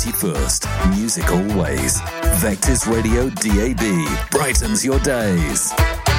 21st. Music always. Vectis Radio DAB brightens your days.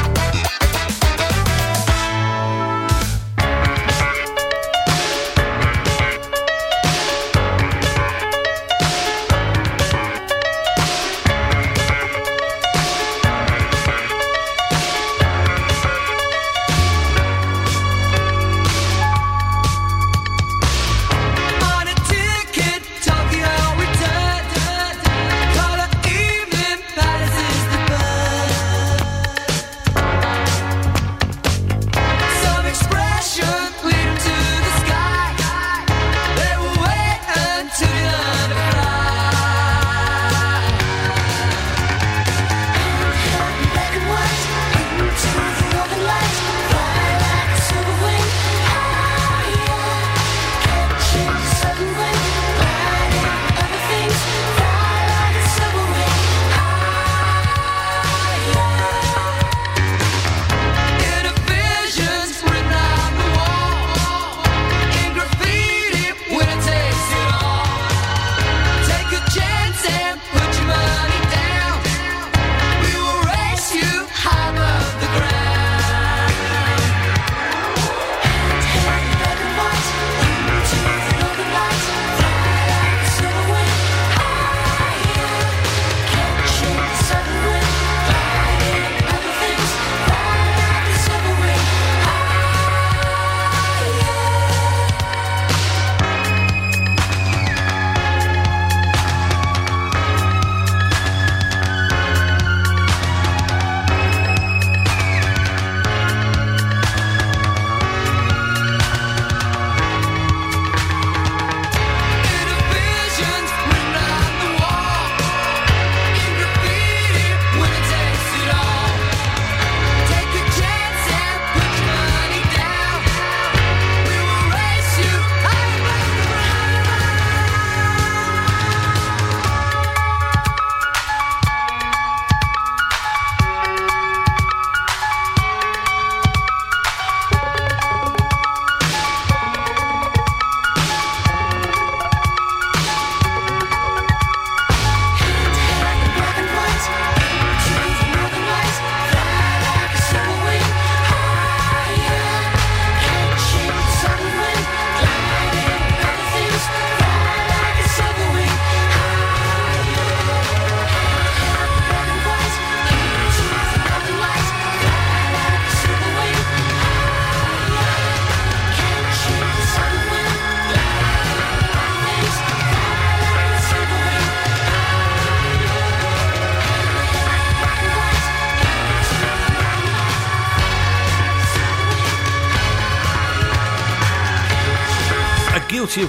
Guilty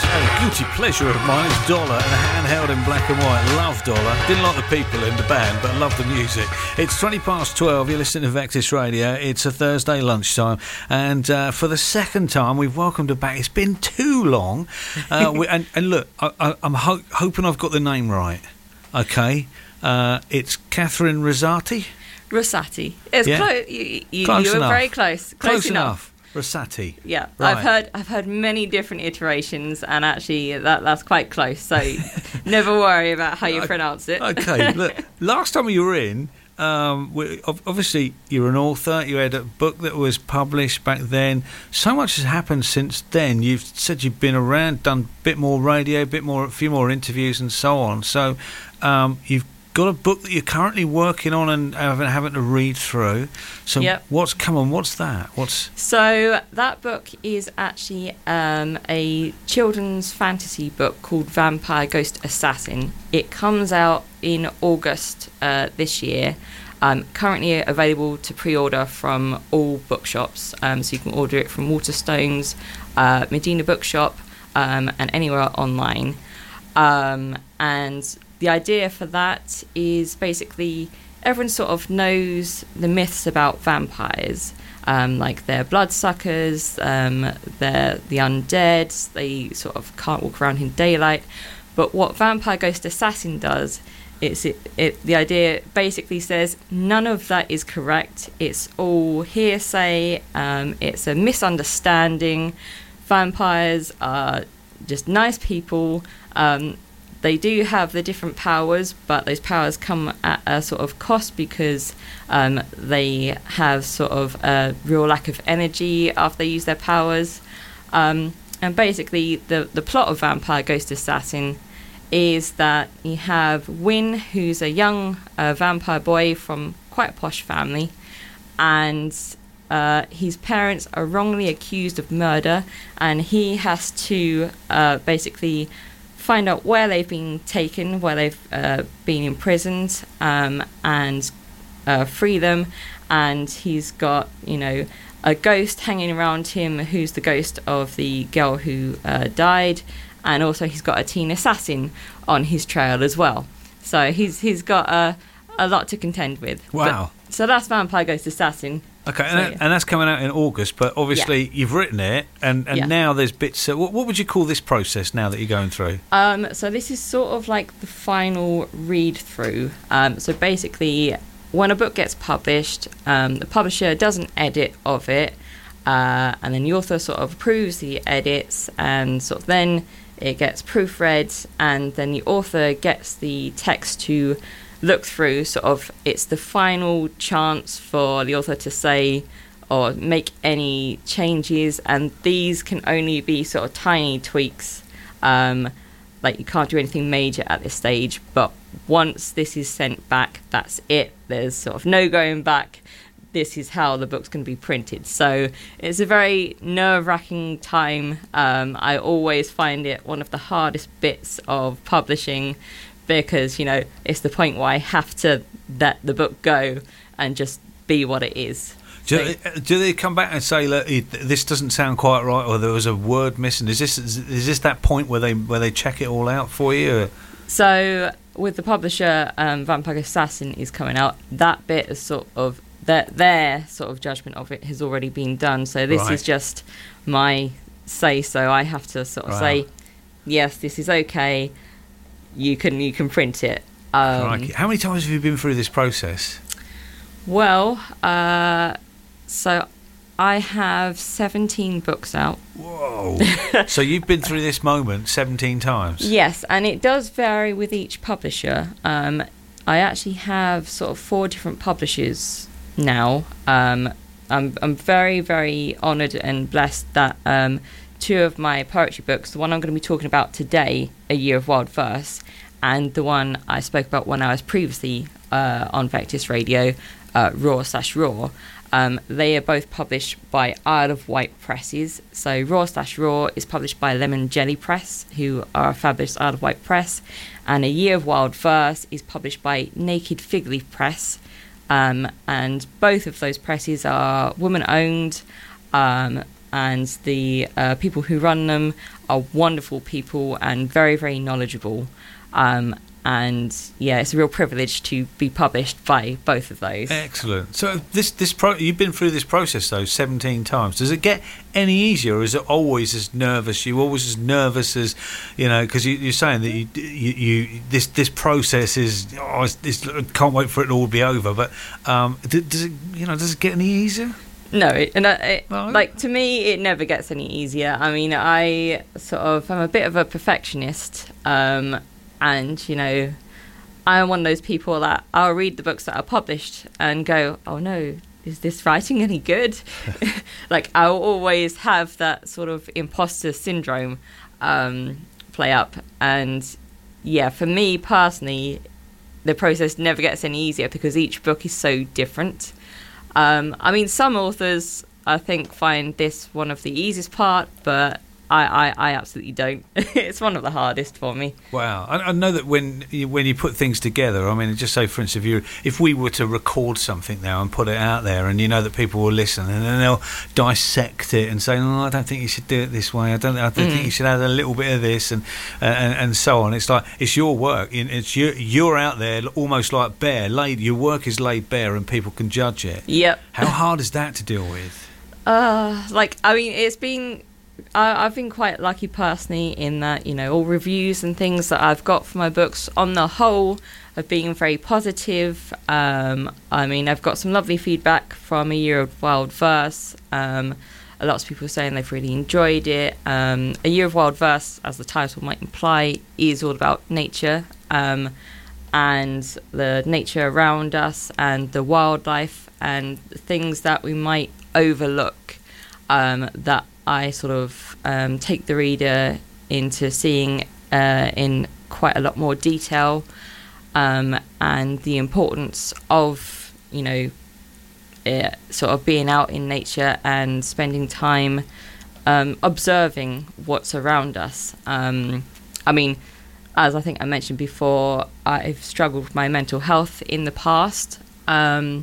pleasure of mine is Dollar and a handheld in black and white. Love Dollar. Didn't like the people in the band, but love the music. It's 12:20. You're listening to Vectis Radio. It's a Thursday lunchtime, and for the second time, we've welcomed her back. It's been too long, and look, I'm hoping I've got the name right. Okay, it's Catherine Rosati. Rosati. It's close. You were very close. Close enough. Rosati. Yeah, right. I've heard many different iterations, and actually that's quite close. So never worry about how you pronounce it. Okay, look, last time you were in, obviously you're an author. You had a book that was published back then. So much has happened since then. You've said you've been around, done a bit more radio, a few more interviews, and so on. So you've got a book that you're currently working on and having to read through. So What's come on? What's that? So that book is actually a children's fantasy book called Vampire Ghost Assassin. It comes out in August this year. Currently available to pre-order from all bookshops. So you can order it from Waterstones, Medina Bookshop, and anywhere online. And the idea for that is basically everyone sort of knows the myths about vampires, like they're bloodsuckers, they're the undead, they sort of can't walk around in daylight. But what Vampire Ghost Assassin does, the idea basically says none of that is correct. It's all hearsay. It's a misunderstanding. Vampires are just nice people. they do have the different powers, but those powers come at a sort of cost because they have sort of a real lack of energy after they use their powers. And basically, the plot of Vampire Ghost Assassin is that you have Wynne, who's a young vampire boy from quite a posh family, and his parents are wrongly accused of murder, and he has to basically find out where they've been taken, where they've been imprisoned, and free them. And he's got, a ghost hanging around him who's the ghost of the girl who died, and also he's got a teen assassin on his trail as well. So he's got a lot to contend with. Wow. So that's Vampire Ghost Assassin. Okay, and that's coming out in August, but obviously you've written it, and now there's bits... what would you call this process now that you're going through? So this is sort of like the final read-through. So basically, when a book gets published, the publisher does an edit of it, and then the author sort of approves the edits, and sort of then it gets proofread, and then the author gets the text to look through. Sort of, it's the final chance for the author to say or make any changes, and these can only be sort of tiny tweaks. Like, you can't do anything major at this stage, but once this is sent back, that's it. There's sort of no going back. This is how the book's going to be printed. So it's a very nerve-wracking time. I always find it one of the hardest bits of publishing, because, it's the point where I have to let the book go and just be what it is. Do they come back and say, look, this doesn't sound quite right, or there was a word missing? Is this that point where they check it all out for you? Or? So with the publisher, Vampire Assassin is coming out. That bit is sort of their sort of judgment of it has already been done. So this is just my say. So I have to sort of say, yes, this is okay. You can print it. How many times have you been through this process? Well, so I have 17 books out. Whoa! So you've been through this moment 17 times? Yes, and it does vary with each publisher. I actually have sort of 4 different publishers now. I'm very, very honoured and blessed that 2 of my poetry books, the one I'm going to be talking about today, A Year of Wild Verse, and the one I spoke about when I was previously on Vectis Radio, Raw/Raw, they are both published by Isle of Wight presses. So Raw/Raw is published by Lemon Jelly Press, who are a fabulous Isle of Wight press, and A Year of Wild Verse is published by Naked Fig Leaf Press, and both of those presses are woman-owned, and the people who run them are wonderful people and very, very knowledgeable. And yeah, it's a real privilege to be published by both of those. Excellent. So you've been through this process though 17 times. Does it get any easier, or is it always as nervous? You always as nervous as, because you're saying that you this process is can't wait for it to all be over. But does it get any easier? No, like, to me, it never gets any easier. I mean, I sort of am a bit of a perfectionist. And, I'm one of those people that I'll read the books that are published and go, oh no, is this writing any good? Like, I'll always have that sort of imposter syndrome play up. And yeah, for me personally, the process never gets any easier because each book is so different. I mean, some authors, I think, find this one of the easiest part, but I absolutely don't. It's one of the hardest for me. Wow. I know that when you put things together, I mean, just say, for instance, if we were to record something now and put it out there, and that people will listen, and then they'll dissect it and say, no, I don't think you should do it this way. I don't think you should add a little bit of this, and so on. It's like, it's your work. You're out there almost like bare. Your work is laid bare, and people can judge it. Yep. How hard is that to deal with? It's been... I've been quite lucky personally in that, all reviews and things that I've got for my books on the whole have been very positive. I've got some lovely feedback from A Year of Wild Verse. lots of people are saying they've really enjoyed it. A Year of Wild Verse, as the title might imply, is all about nature, and the nature around us and the wildlife and things that we might overlook, that I sort of take the reader into seeing in quite a lot more detail, and the importance of, sort of being out in nature and spending time observing what's around us. I mean, as I think I mentioned before, I've struggled with my mental health in the past, and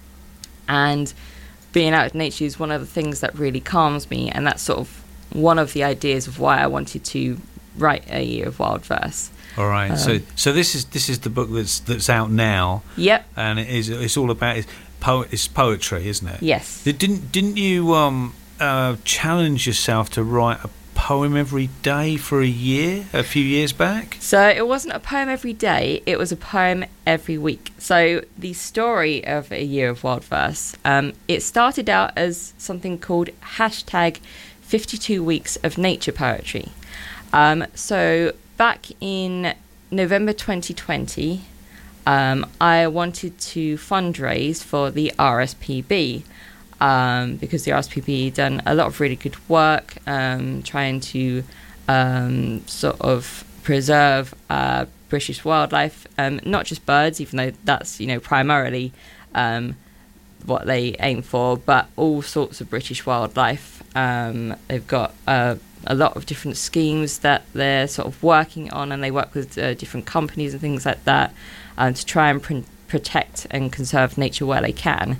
being out in nature is one of the things that really calms me, and that's sort of one of the ideas of why I wanted to write A Year of Wild Verse. All right. So this is the book that's out now. Yep. And it's all about it's poetry, isn't it? Yes. Didn't you challenge yourself to write a poem every day for a year a few years back? So it wasn't a poem every day, it was a poem every week. So the story of A Year of Wild Verse, it started out as something called hashtag 52 Weeks of Nature Poetry. So back in November 2020, I wanted to fundraise for the RSPB, because the RSPB done a lot of really good work trying to sort of preserve British wildlife, not just birds, even though that's primarily what they aim for, but all sorts of British wildlife. They've got a lot of different schemes that they're sort of working on, and they work with different companies and things like that to try and protect and conserve nature where they can.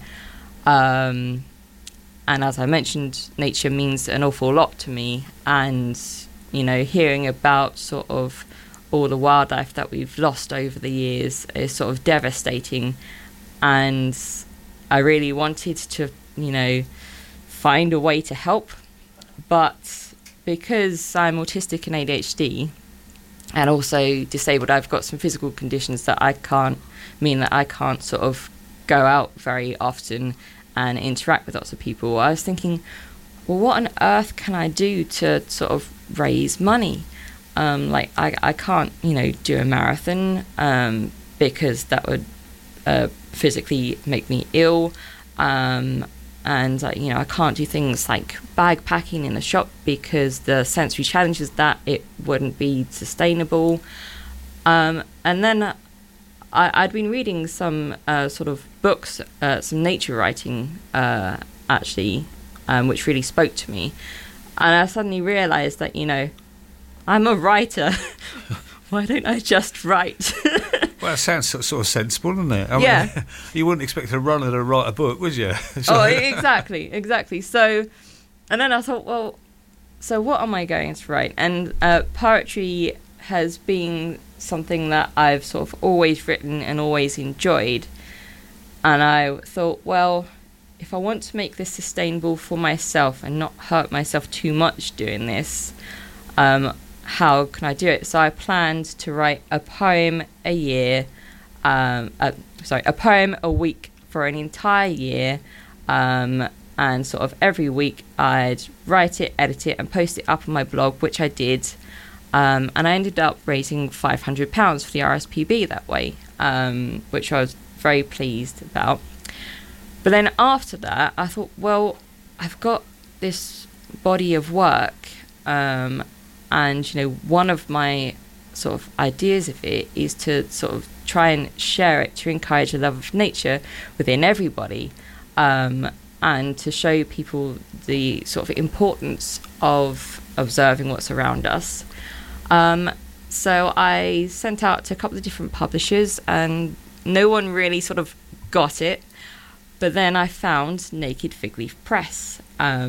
And as I mentioned, nature means an awful lot to me, and hearing about sort of all the wildlife that we've lost over the years is sort of devastating, and I really wanted to find a way to help, but because I'm autistic and ADHD and also disabled, I've got some physical conditions that mean that I can't sort of go out very often and interact with lots of people. I was thinking, well, what on earth can I do to sort of raise money? I can't, do a marathon because that would physically make me ill. And I can't do things like bag packing in the shop because the sensory challenges that it wouldn't be sustainable. And then I'd been reading some sort of books, some nature writing, actually, which really spoke to me. And I suddenly realised that, I'm a writer. Why don't I just write? Well, it sounds sort of sensible, doesn't it? I mean, you wouldn't expect a runner to write a book, would you? Exactly. So, and then I thought, well, so what am I going to write? And poetry has been something that I've sort of always written and always enjoyed. And I thought, well, if I want to make this sustainable for myself and not hurt myself too much doing this, how can I do it? So I planned to write a poem a year, a poem a week for an entire year, and sort of every week I'd write it, edit it, and post it up on my blog, which I did, and I ended up raising £500 for the RSPB that way, which I was very pleased about. But then after that, I thought, well, I've got this body of work, and, one of my sort of ideas of it is to sort of try and share it to encourage a love of nature within everybody, and to show people the sort of importance of observing what's around us. So I sent out to a couple of different publishers, and no one really sort of got it. But then I found Naked Fig Leaf Press,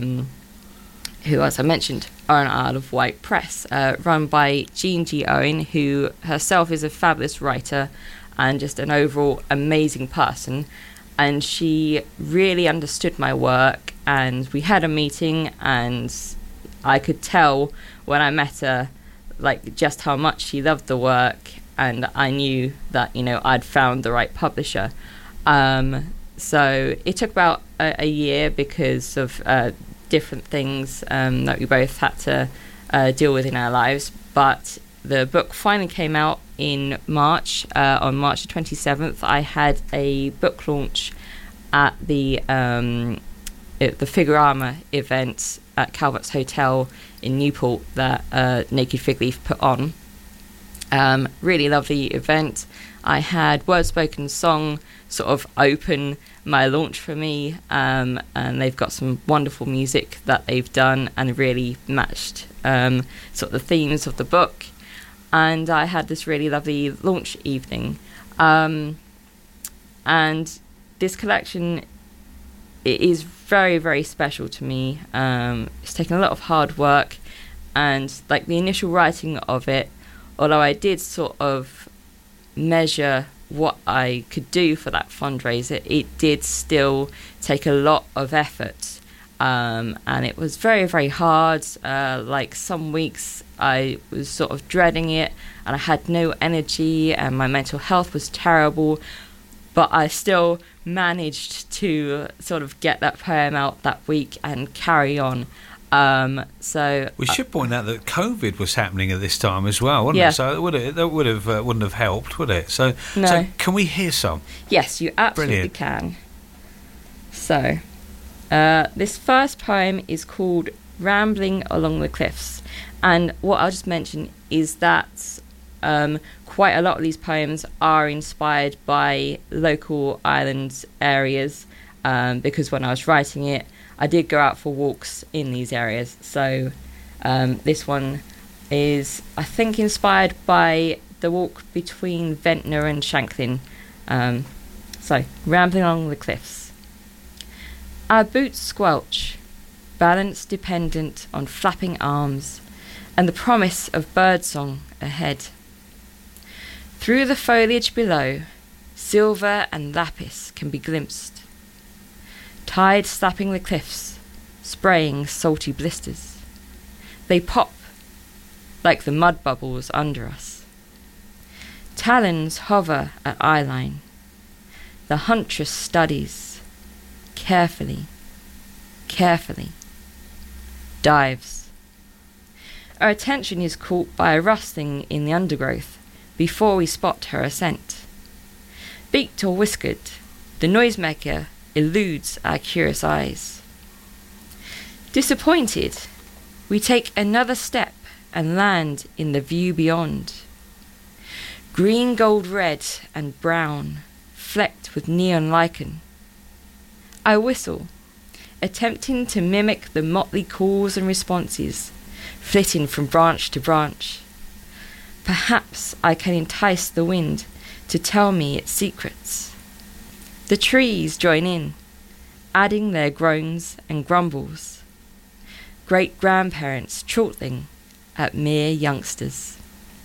who, as I mentioned, are an Isle of Wight press, run by Jean G. Owen, who herself is a fabulous writer and just an overall amazing person. And she really understood my work, and we had a meeting, and I could tell when I met her, just how much she loved the work, and I knew that, I'd found the right publisher. So it took about a year because of different things that we both had to deal with in our lives. But the book finally came out in March. On March the 27th, I had a book launch at the Figurama event at Calvert's Hotel in Newport that Naked Fig Leaf put on. Really lovely event. I had Word Spoken Song sort of open my launch for me, and they've got some wonderful music that they've done and really matched sort of the themes of the book. And I had this really lovely launch evening. And this collection, it is very, very special to me. It's taken a lot of hard work, and like the initial writing of it, although I did sort of measure what I could do for that fundraiser, it did still take a lot of effort. And it was very, very hard. Like some weeks I was sort of dreading it and I had no energy and my mental health was terrible, but I still managed to sort of get that poem out that week and carry on. So we should point out that COVID was happening at this time as well, wasn't it? So wouldn't have helped, would it? So can we hear some? Yes, you absolutely can. So this first poem is called Rambling Along the Cliffs, and what I'll just mention is that quite a lot of these poems are inspired by local island areas, because when I was writing it, I did go out for walks in these areas. So this one is, I think, inspired by the walk between Ventnor and Shanklin. So, Rambling Along the Cliffs. Our boots squelch, balance dependent on flapping arms and the promise of birdsong ahead. Through the foliage below, silver and lapis can be glimpsed. Tide slapping the cliffs, spraying salty blisters. They pop like the mud bubbles under us. Talons hover at eyeline. The huntress studies, carefully, carefully, dives. Our attention is caught by a rustling in the undergrowth before we spot her ascent. Beaked or whiskered, the noisemaker eludes our curious eyes. Disappointed, we take another step and land in the view beyond. Green, gold, red and brown, flecked with neon lichen. I whistle, attempting to mimic the motley calls and responses, flitting from branch to branch. Perhaps I can entice the wind to tell me its secrets. The trees join in, adding their groans and grumbles. Great-grandparents chortling at mere youngsters.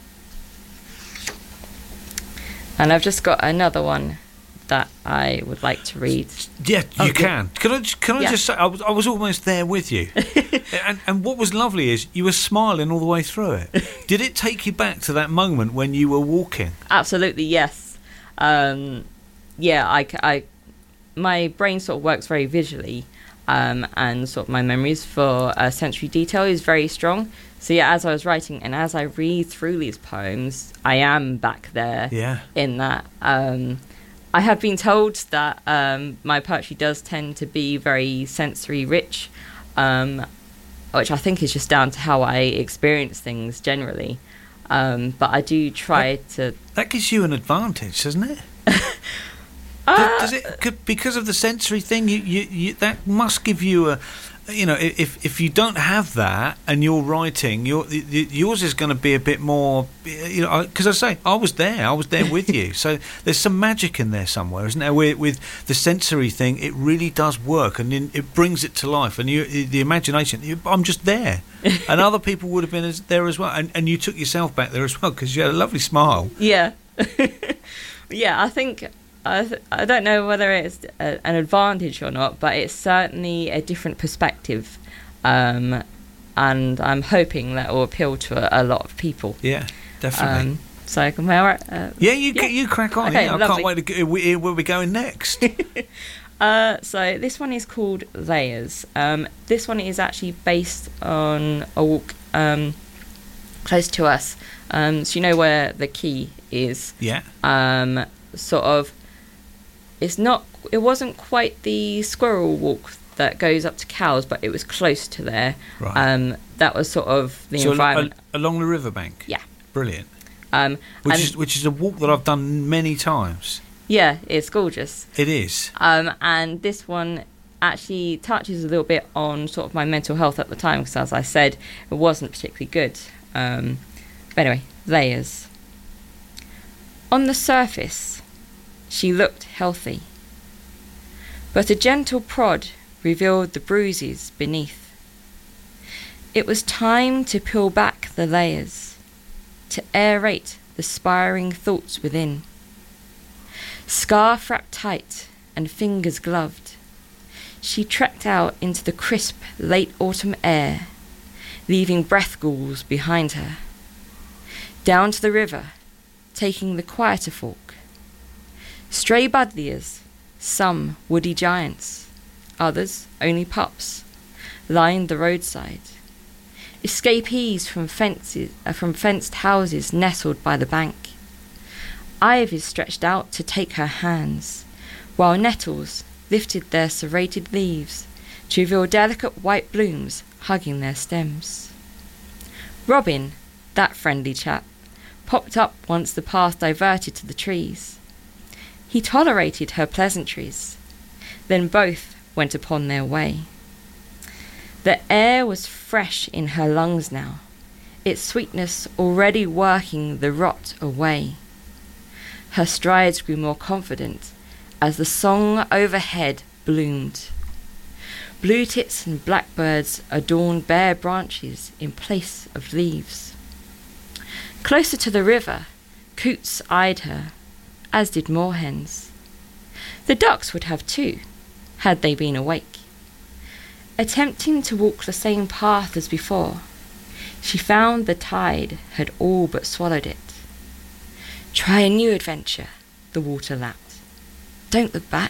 And I've just got another one that I would like to read. Yeah, you can. Can I just say, I was almost there with you. and what was lovely is you were smiling all the way through it. Did it take you back to that moment when you were walking? Absolutely, yes. My brain sort of works very visually, and sort of my memories for sensory detail is very strong. So yeah, as I was writing and as I read through these poems, I am back there. Yeah. In that, I have been told that my poetry does tend to be very sensory rich, which I think is just down to how I experience things generally. But I do try to. That gives you an advantage, doesn't it? Does it? Because of the sensory thing, you that must give you a. If you don't have that and you're writing, yours is going to be a bit more. Because I say I was there with you. So there's some magic in there somewhere, isn't there? With the sensory thing, it really does work, and it brings it to life. And the imagination, I'm just there, and other people would have been there as well. And you took yourself back there as well because you had a lovely smile. Yeah, yeah. I think. I don't know whether it's an advantage or not, but it's certainly a different perspective, and I'm hoping that will appeal to a lot of people. Yeah, definitely. So can I? You crack on. Okay, I can't wait to hear where we're going next. So this one is called Layers. This one is actually based on a walk close to us. So you know where the quay is. Yeah. Sort of. It wasn't quite the squirrel walk that goes up to Cowes, but it was close to there. Right. That was sort of the environment along the riverbank. Yeah. Brilliant. Which is a walk that I've done many times. Yeah, it's gorgeous. It is. And this one actually touches a little bit on sort of my mental health at the time, because as I said, it wasn't particularly good. But anyway, Layers. On the surface, she looked healthy, but a gentle prod revealed the bruises beneath. It was time to peel back the layers, to aerate the spiring thoughts within. Scarf wrapped tight and fingers gloved, she trekked out into the crisp late autumn air, leaving breath ghouls behind her. Down to the river, taking the quieter folk. Stray budliers, some woody giants, others only pups, lined the roadside. Escapees from fenced houses nestled by the bank. Ivy stretched out to take her hands, while nettles lifted their serrated leaves to reveal delicate white blooms hugging their stems. Robin, that friendly chap, popped up once the path diverted to the trees. He tolerated her pleasantries, then both went upon their way. The air was fresh in her lungs now, its sweetness already working the rot away. Her strides grew more confident as the song overhead bloomed. Blue tits and blackbirds adorned bare branches in place of leaves. Closer to the river, coots eyed her, as did moorhens. The ducks would have too, had they been awake. Attempting to walk the same path as before, she found the tide had all but swallowed it. Try a new adventure, the water lapped. Don't look back.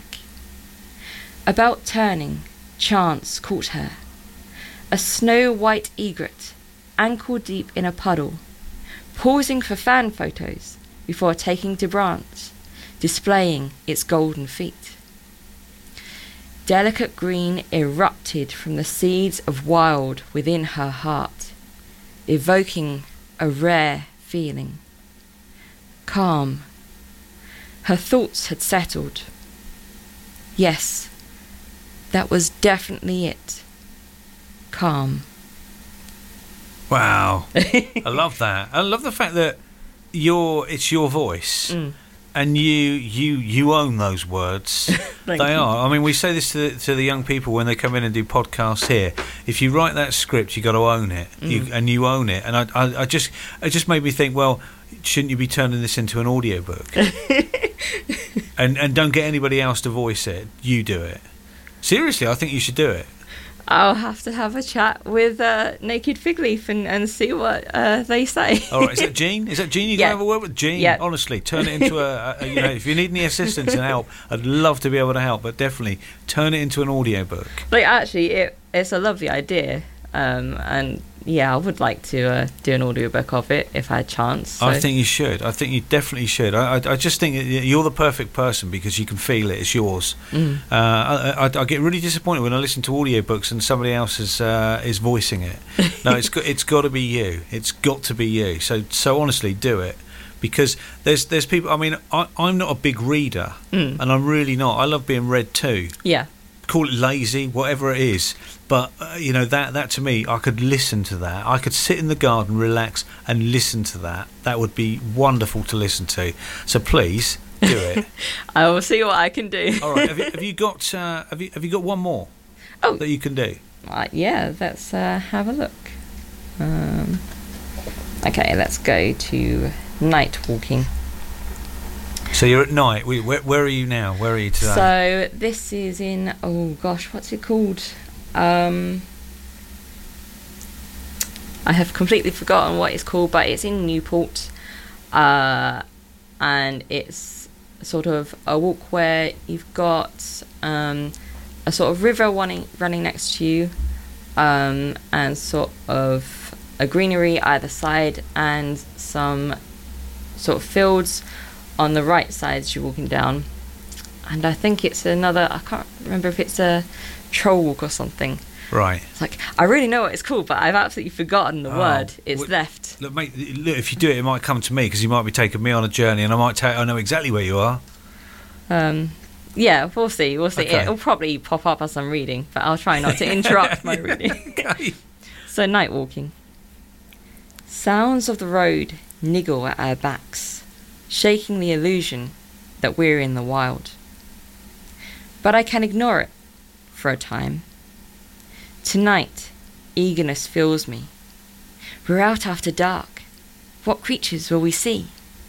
About turning, chance caught her. A snow-white egret, ankle-deep in a puddle, pausing for fan photos before taking to branch, displaying its golden feet. Delicate green erupted from the seeds of wild within her heart, evoking a rare feeling. Calm. Her thoughts had settled. Yes, that was definitely it. Calm. Wow. I love that. I love the fact that it's your voice. And you own those words. They are. I mean, we say this to the young people when they come in and do podcasts here. If you write that script, you got to own it, and you own it. And it just made me think. Well, shouldn't you be turning this into an audiobook? and don't get anybody else to voice it. You do it. Seriously, I think you should do it. I'll have to have a chat with Naked Fig Leaf and see what they say. All right, is that Jean? Is that Jean? You can have a word with Jean. Yeah. Honestly, turn it into if you need any assistance and help, I'd love to be able to help. But definitely turn it into an audiobook. Like actually, it's a lovely idea, and yeah, I would like to do an audiobook of it if I had a chance. So. I think you should. I think you definitely should. I just think you're the perfect person because you can feel it. It's yours. I get really disappointed when I listen to audiobooks and somebody else is voicing it. No, it's got to be you. It's got to be you. So honestly, do it. Because there's people. I mean, I'm not a big reader, and I'm really not. I love being read too. Yeah. Call it lazy, whatever it is, but that to me, I could listen to that. I could sit in the garden, relax, and listen to that. That would be wonderful to listen to. So please do it. I will see what I can do. All right. Have you got one more that you can do? Yeah. Let's have a look. Okay, let's go to night walking. So you're at night. Where are you now? Where are you today? So this is in, what's it called? I have completely forgotten what it's called, but it's in Newport, and it's sort of a walk where you've got a sort of river running next to you, and sort of a greenery either side, and some sort of fields on the right side as you're walking down. And I think it's another, I can't remember if it's a troll walk or something. Right. It's like, I really know what it's called, but I've absolutely forgotten the word. It's left. Look, mate, look, if you do it, it might come to me, because you might be taking me on a journey, and I know exactly where you are. Yeah, we'll see. Okay. It'll probably pop up as I'm reading, but I'll try not to interrupt my reading. Okay. So, night walking. Sounds of the road niggle at our backs, shaking the illusion that we're in the wild. But I can ignore it for a time. Tonight, eagerness fills me. We're out after dark. What creatures will we see?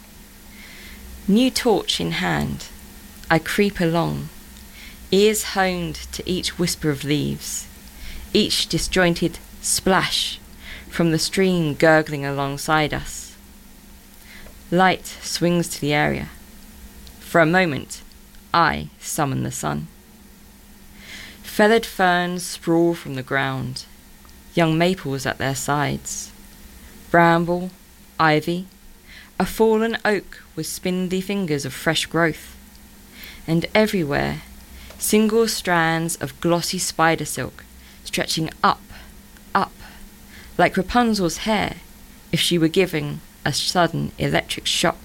New torch in hand, I creep along, ears honed to each whisper of leaves, each disjointed splash from the stream gurgling alongside us. Light swings to the area. For a moment, I summon the sun. Feathered ferns sprawl from the ground, young maples at their sides, bramble, ivy, a fallen oak with spindly fingers of fresh growth, and everywhere single strands of glossy spider silk stretching up, like Rapunzel's hair if she were giving a sudden electric shock.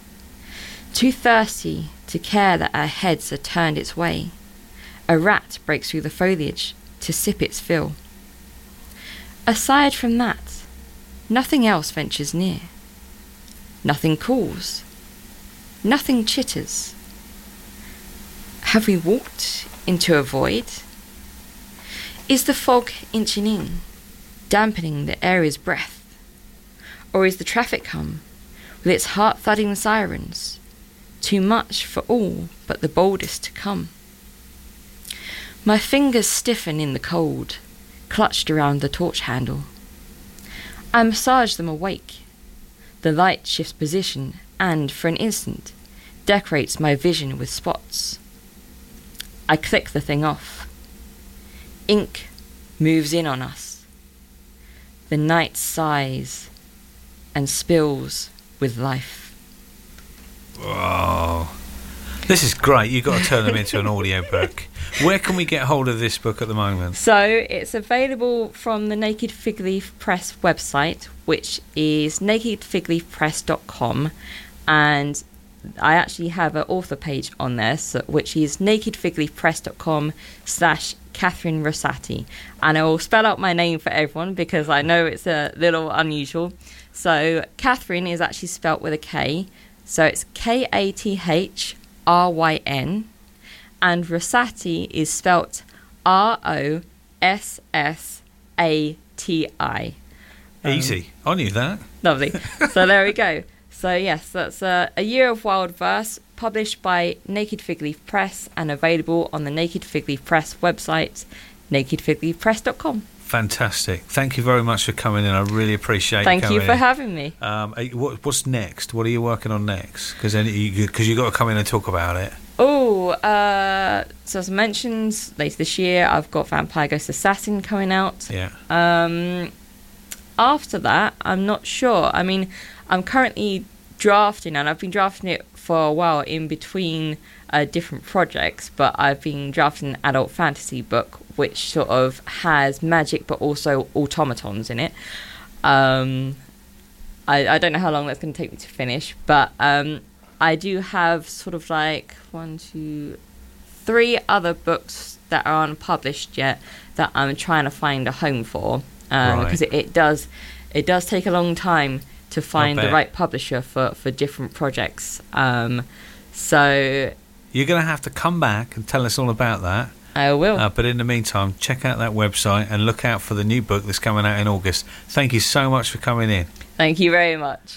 Too thirsty to care that our heads are turned its way, a rat breaks through the foliage to sip its fill. Aside from that, nothing else ventures near. Nothing calls. Nothing chitters. Have we walked into a void? Is the fog inching in, dampening the area's breath? Or is the traffic hum, with its heart-thudding sirens, too much for all but the boldest to come? My fingers stiffen in the cold, clutched around the torch handle. I massage them awake. The light shifts position and, for an instant, decorates my vision with spots. I click the thing off. Ink moves in on us. The night sighs and spills with life. Wow. This is great. You've got to turn them into an audiobook. Where can we get hold of this book at the moment? So it's available from the Naked Fig Leaf Press website, which is nakedfigleafpress.com, and I actually have an author page on there, which is nakedfigleafpress.com/Catherine Rosati, and I will spell out my name for everyone because I know it's a little unusual. So Catherine is actually spelt with a K, so it's Kathryn, and Rosati is spelt Rossati. Easy. I knew that. Lovely. So there we go. So yes, that's A Year of Wild Verse, published by Naked Fig Leaf Press and available on the Naked Fig Leaf Press website, nakedfigleafpress.com. Fantastic. Thank you very much for coming in. I really appreciate Thank coming you for in. having me. What's next? What are you working on next? Because you've got to come in and talk about it. So as I mentioned, later this year, I've got Vampire Ghost Assassin coming out. Yeah. After that, I'm not sure. I mean, I'm currently drafting, and I've been drafting it for a while in between different projects, but I've been drafting an adult fantasy book, which sort of has magic but also automatons in it. I don't know how long that's going to take me to finish, but I do have sort of like 1, 2, 3 other books that are unpublished yet that I'm trying to find a home for, because it does take a long time to find the right publisher for different projects. So you're going to have to come back and tell us all about that. I will. But in the meantime, check out that website and look out for the new book that's coming out in August. Thank you so much for coming in. Thank you very much.